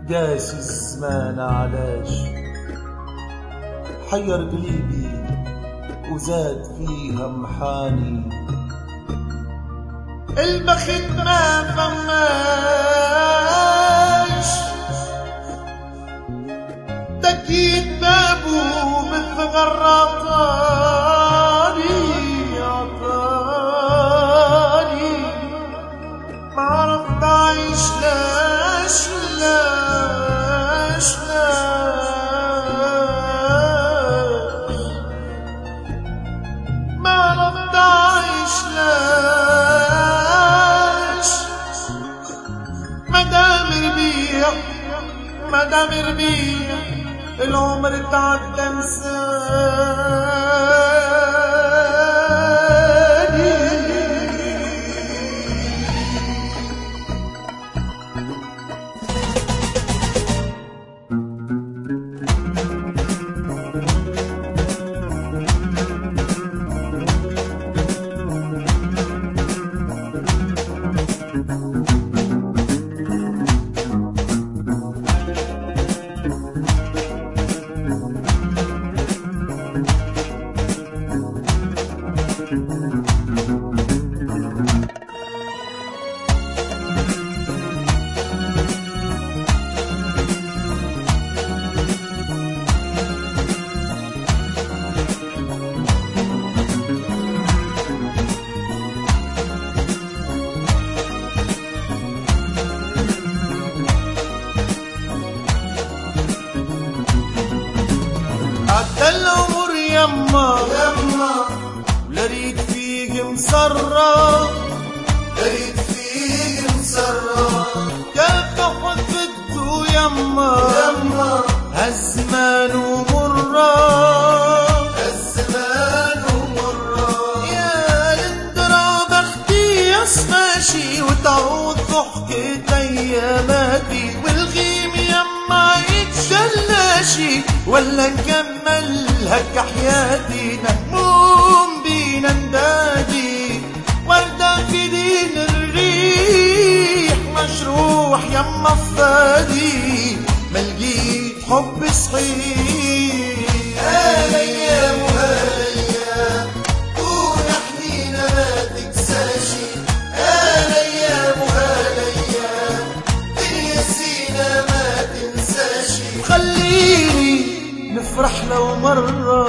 قاسي الزمان علاش حير قلبي وزاد فيها محاني. البخت ما فماش دقيت بابه بالثغر عطاني ما عرفت اعيش لاش ما عرفت اعيش لاش مدام ربيع العمر تعدى انساني. عدى العمر يما لريت فيك مسرة كيف حدته يما هالزمان ومرة يا للدرا بختي يصماشي وتعود ضحكة اياماتي والغيم يما يتجلاشي ولا نكمل هكا حياتي مهموم بينا ندادي وردة في دين الريح مجروح يما فادي ملقيت حب صحيح. هالايام وهالايام ونحنينا ما تكساشي هالايام وهالايام دنيا سينا ما تنساشي خليني نفرح لو مرة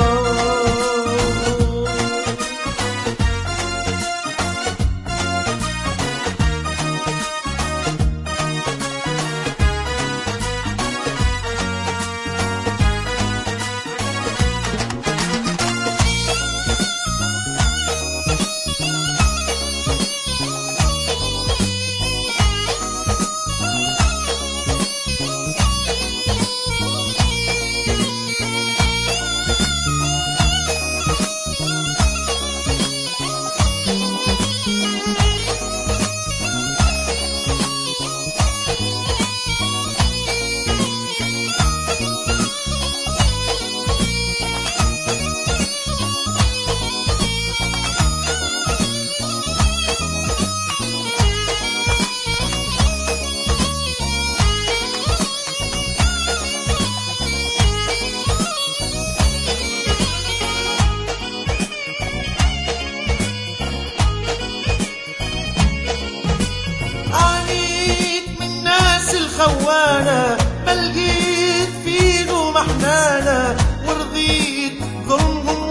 خوانا ملقيت فيكو محنانا ورضيت ظلمهم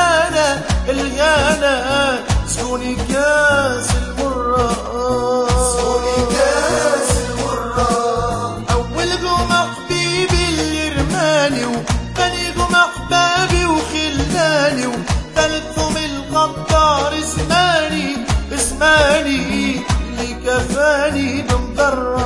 والغانا سكوني كاس المرة أولكم حبيبي اللي رماني وثانيكم أحبابي وخلاني وثالثكم الغدار اسماني اللي كفاني بمضرة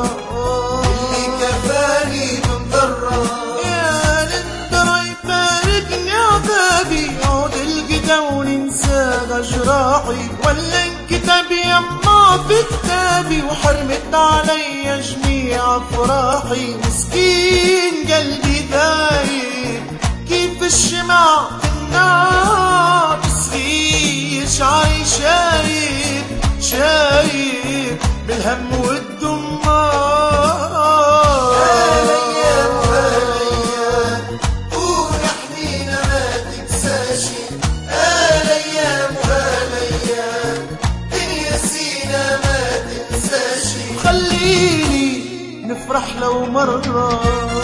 يا للدرا يفارقني عذابي عود القدا وننسى جراحي ولا انكتب يما في كتابي وحرمت علي جميع افراحي مسكين قلبي دايب كيف الشمع في النار صغير شعري شايب بالهم والدمار خليني نفرح لو مرة.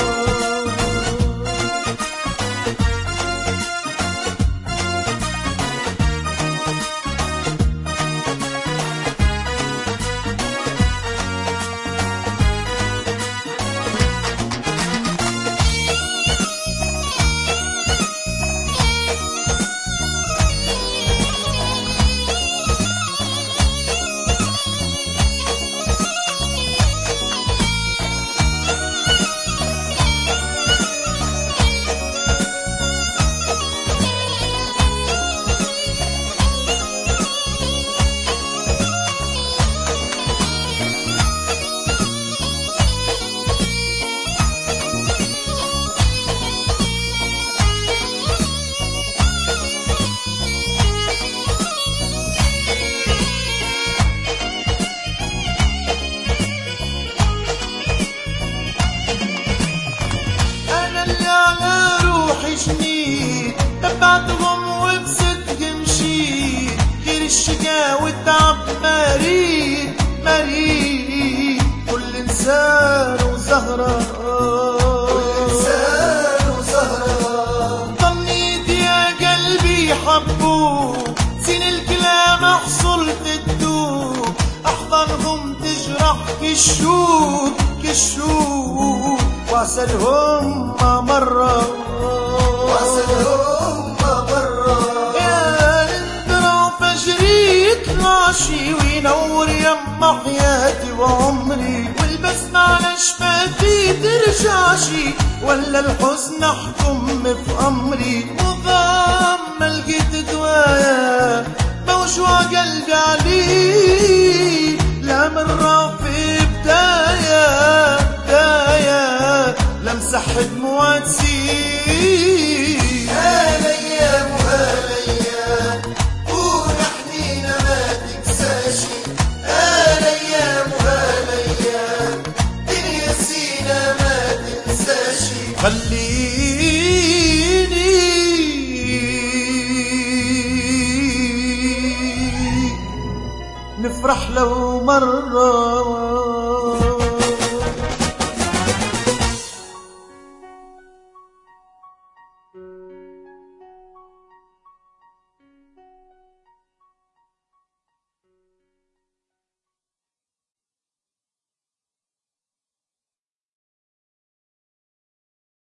تبعتهم وبصدق مشيت، غير الشقا والتعب مريض مريض. كل انسان وزهرة، ضنيت يا قلبي حبوك، زين الكلام حصلت تدوب، احضانهم تجرح كالشوك كالشوك، وعسلهم ما مرة يا اندرى فجريك ناشي وينور يما حياتي وعمري، والبسمة على شفاتي ترجعشي، ولا الحزن احكم في امري، وضام ما لقيت دوايا موجوع قلبي عليه، لا مرة في بداية بداية لمسح دموع تسيل. هالايام وهالايام ونحنينا ما تكساشي، هالايام وهالايام دنيا سينا ما تنساشي. خليني نفرح لو مرة.